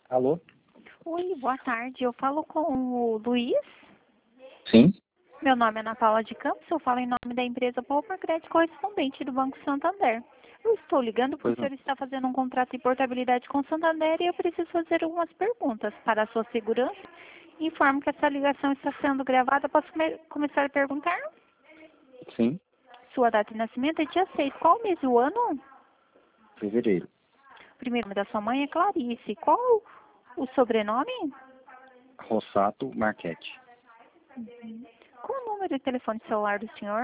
Alô? Oi, boa tarde. Eu falo com o Luiz. Sim? Meu nome é Ana Paula de Campos. Eu falo em nome da empresa Poupa Crédito Correspondente do Banco Santander. Eu estou ligando porque Pois o não. senhor está fazendo um contrato de portabilidade com o Santander e eu preciso fazer algumas perguntas para a sua segurança. Informo que essa ligação está sendo gravada. Posso começar a perguntar? Sim? Sua data de nascimento é dia 6. Qual o mês do ano? Fevereiro. O primeiro nome da sua mãe é Clarice. Qual o sobrenome? Rossato Marchetti. Qual o número de telefone celular do senhor?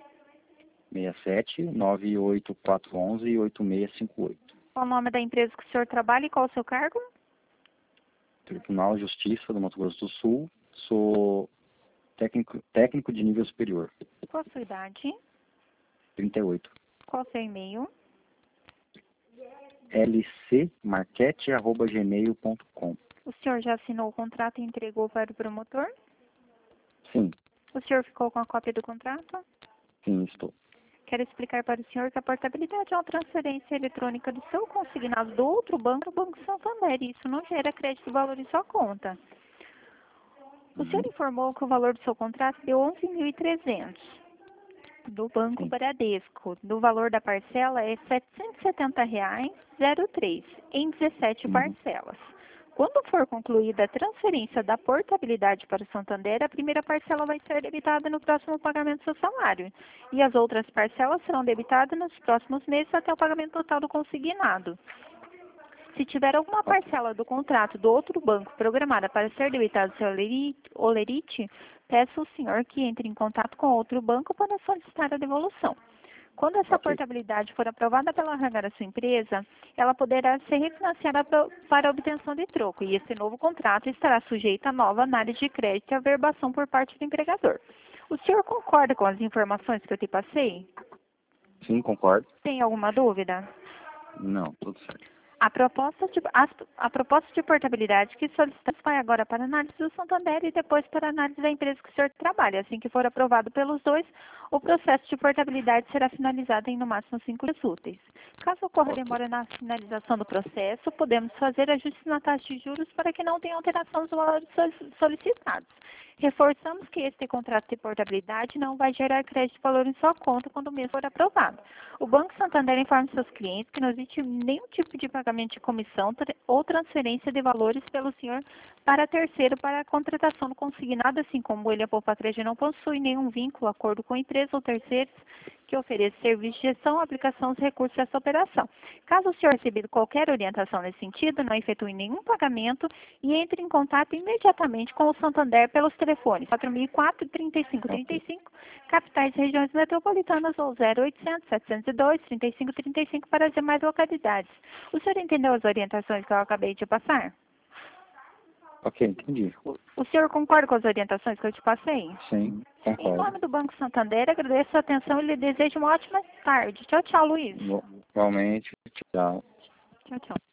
67 98411 8658. Qual o nome da empresa que o senhor trabalha e qual o seu cargo? Tribunal de Justiça do Mato Grosso do Sul. Sou técnico de nível superior. Qual a sua idade? 38. Qual o seu e-mail? lcmarchetti@gmail.com. O senhor já assinou o contrato e entregou para o promotor? Sim, O senhor ficou com a cópia do contrato? sim, estou. Quero explicar para o senhor que a portabilidade é uma transferência eletrônica do seu consignado do outro banco, o Banco Santander, e isso não gera crédito e valor em sua conta. O senhor Uhum. informou que o valor do seu contrato deu 11.300 do Banco Sim. Bradesco. Do valor da parcela é R$ 770,03 em 17 Uhum. parcelas. Quando for concluída a transferência da portabilidade para o Santander, a primeira parcela vai ser debitada no próximo pagamento do seu salário. E as outras parcelas serão debitadas nos próximos meses até o pagamento total do consignado. Se tiver alguma Ok. parcela do contrato do outro banco programada para ser debitada ao seu holerite, peço ao senhor que entre em contato com outro banco para solicitar a devolução. Quando essa Ok. portabilidade for aprovada pela RH da sua empresa, ela poderá ser refinanciada para obtenção de troco, e esse novo contrato estará sujeito a nova análise de crédito e averbação por parte do empregador. O senhor concorda com as informações que eu te passei? Sim, concordo. Tem alguma dúvida? Não, tudo certo. A proposta de portabilidade que solicitamos vai agora para análise do Santander e depois para análise da empresa que o senhor trabalha. Assim que for aprovado pelos dois, o processo de portabilidade será finalizado em no máximo 5 dias úteis. Caso ocorra Ok. demora na finalização do processo, podemos fazer ajustes na taxa de juros para que não tenha alteração dos valores solicitados. Reforçamos que este contrato de portabilidade não vai gerar crédito de valor em sua conta quando o mesmo for aprovado. O Banco Santander informa seus clientes que não existe nenhum tipo de pagamento de comissão ou transferência de valores pelo senhor para terceiro para a contratação do consignado, assim como ele, a Poupa Crédito, não possui nenhum vínculo, acordo com empresa ou terceiros que ofereça serviço de gestão ou aplicação dos recursos dessa operação. Caso o senhor recebido qualquer orientação nesse sentido, não efetue nenhum pagamento e entre em contato imediatamente com o Santander pelos telefones 4004 e Ok. 3535, capitais e regiões metropolitanas, ou 0800 702 3535 para as demais localidades. O senhor entendeu as orientações que eu acabei de passar? Ok, entendi. O senhor concorda com as orientações que eu te passei? Sim, Em concordo. nome do Banco Santander, agradeço a atenção e lhe desejo uma ótima tarde. Tchau, tchau, Luiz. Igualmente, tchau. Tchau, tchau.